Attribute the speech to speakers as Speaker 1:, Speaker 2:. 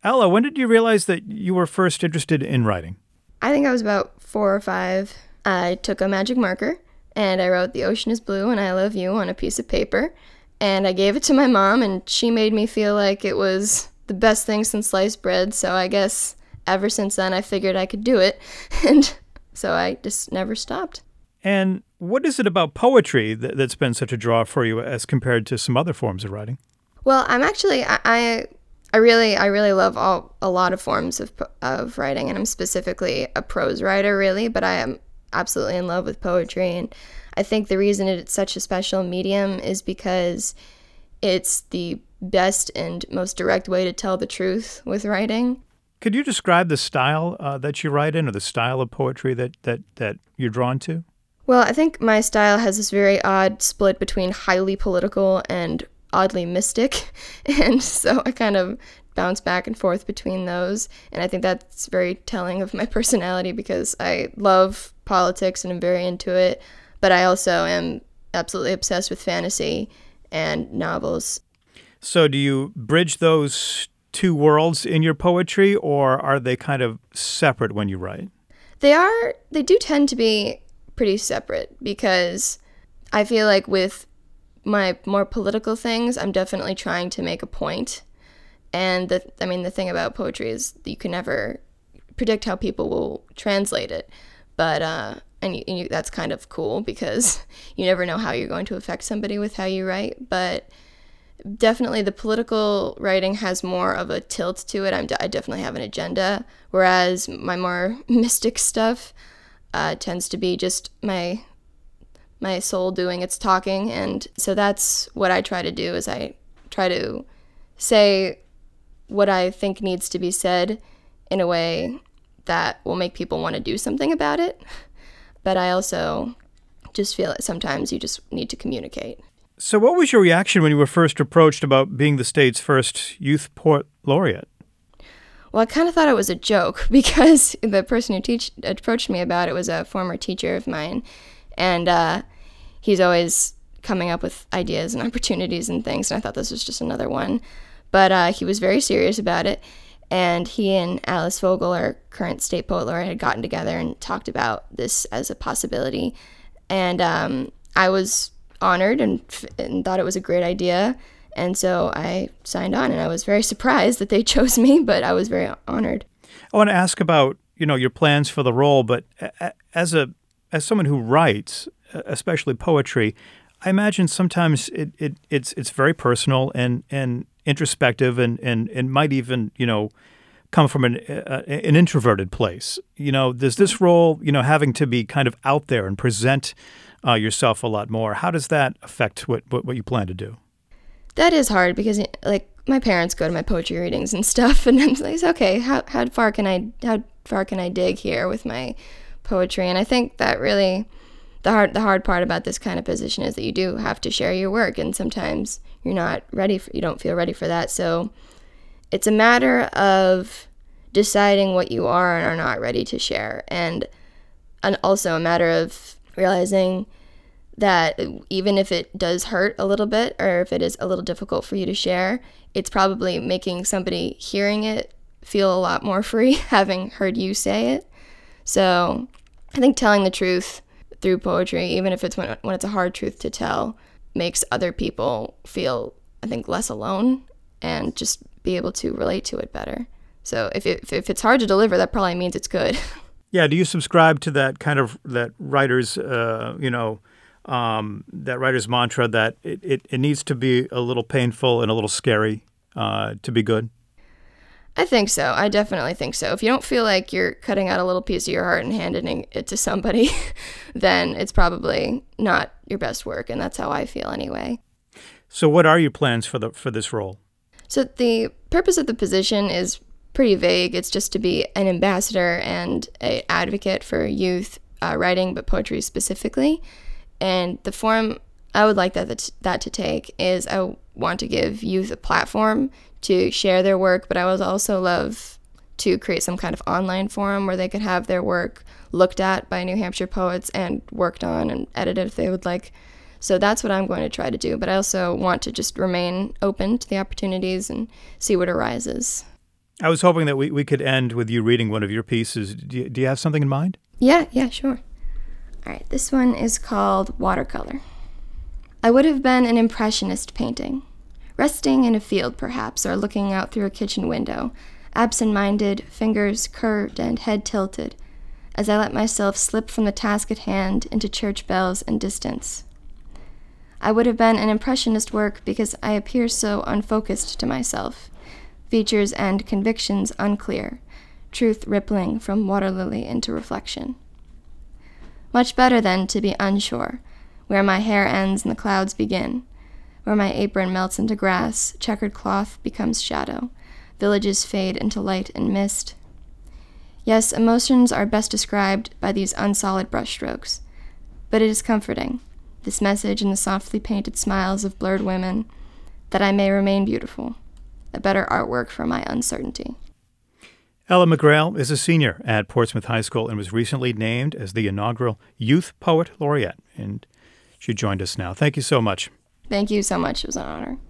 Speaker 1: Ella, when did you realize that you were first interested in writing?
Speaker 2: I think I was about 4 or 5. I took a magic marker and I wrote "The ocean is blue and I love you" on a piece of paper. And I gave it to my mom, and she made me feel like it was the best thing since sliced bread. So I guess ever since then I figured I could do it. And so I just never stopped.
Speaker 1: And what is it about poetry that's been such a draw for you as compared to some other forms of writing?
Speaker 2: Well, I'm actually I really love a lot of forms of writing, and I'm specifically a prose writer, really. But I am absolutely in love with poetry, and I think the reason it's such a special medium is because it's the best and most direct way to tell the truth with writing.
Speaker 1: Could you describe the style that you write in, or the style of poetry that you're drawn to?
Speaker 2: Well, I think my style has this very odd split between highly political and oddly mystic, and so I kind of bounce back and forth between those, and I think that's very telling of my personality because I love politics and I'm very into it, but I also am absolutely obsessed with fantasy and novels.
Speaker 1: So do you bridge those two worlds in your poetry, or are they kind of separate when you write?
Speaker 2: They do tend to be pretty separate because I feel like with my more political things, I'm definitely trying to make a point. And the thing about poetry is you can never predict how people will translate it. But that's kind of cool because you never know how you're going to affect somebody with how you write. But definitely the political writing has more of a tilt to it. I definitely have an agenda, whereas my more mystic stuff tends to be just my soul doing its talking. And so that's what I try to do, is I try to say what I think needs to be said in a way that will make people want to do something about it. But I also just feel that sometimes you just need to communicate.
Speaker 1: So what was your reaction when you were first approached about being the state's first Youth Poet Laureate?
Speaker 2: Well, I kind of thought it was a joke because the person who approached me about it was a former teacher of mine. And he's always coming up with ideas and opportunities and things, and I thought this was just another one. But he was very serious about it, and he and Alice Vogel, our current state poet laureate, had gotten together and talked about this as a possibility. And I was honored and thought it was a great idea, and so I signed on, and I was very surprised that they chose me, but I was very honored.
Speaker 1: I want to ask about, your plans for the role, but as someone who writes, especially poetry, I imagine sometimes it's very personal and introspective and might even, come from an introverted place. Does this role, having to be kind of out there and present yourself a lot more, how does that affect what you plan to do?
Speaker 2: That is hard because, my parents go to my poetry readings and stuff, and I'm like, okay, how far can I dig here with my poetry? And I think that really the hard part about this kind of position is that you do have to share your work, and sometimes you don't feel ready for that. So it's a matter of deciding what you are and are not ready to share, and also a matter of realizing that even if it does hurt a little bit, or if it is a little difficult for you to share, it's probably making somebody hearing it feel a lot more free having heard you say it. So I think telling the truth through poetry, even if it's when it's a hard truth to tell, makes other people feel, I think, less alone and just be able to relate to it better. So if it's hard to deliver, that probably means it's good.
Speaker 1: Yeah. Do you subscribe to that kind of that writer's, that writer's mantra that it needs to be a little painful and a little scary to be good?
Speaker 2: I think so. I definitely think so. If you don't feel like you're cutting out a little piece of your heart and handing it to somebody, then it's probably not your best work, and that's how I feel anyway.
Speaker 1: So what are your plans for this role?
Speaker 2: So the purpose of the position is pretty vague. It's just to be an ambassador and an advocate for youth writing, but poetry specifically. And the form I would like that to take is I want to give youth a platform to share their work, but I would also love to create some kind of online forum where they could have their work looked at by New Hampshire poets and worked on and edited if they would like. So that's what I'm going to try to do, but I also want to just remain open to the opportunities and see what arises.
Speaker 1: I was hoping that we could end with you reading one of your pieces. Do you have something in mind?
Speaker 2: Yeah, sure. All right, this one is called Watercolor. I would have been an impressionist painting, resting in a field perhaps, or looking out through a kitchen window, absent-minded, fingers curved and head tilted, as I let myself slip from the task at hand into church bells and distance. I would have been an impressionist work because I appear so unfocused to myself, features and convictions unclear, truth rippling from water lily into reflection. Much better, then, to be unsure, where my hair ends and the clouds begin, where my apron melts into grass, checkered cloth becomes shadow, villages fade into light and mist. Yes, emotions are best described by these unsolid brushstrokes, but it is comforting, this message in the softly painted smiles of blurred women, that I may remain beautiful, a better artwork for my uncertainty.
Speaker 1: Ella McGrail is a senior at Portsmouth High School and was recently named as the inaugural Youth Poet Laureate, and she joined us now. Thank you so much.
Speaker 2: Thank you so much. It was an honor.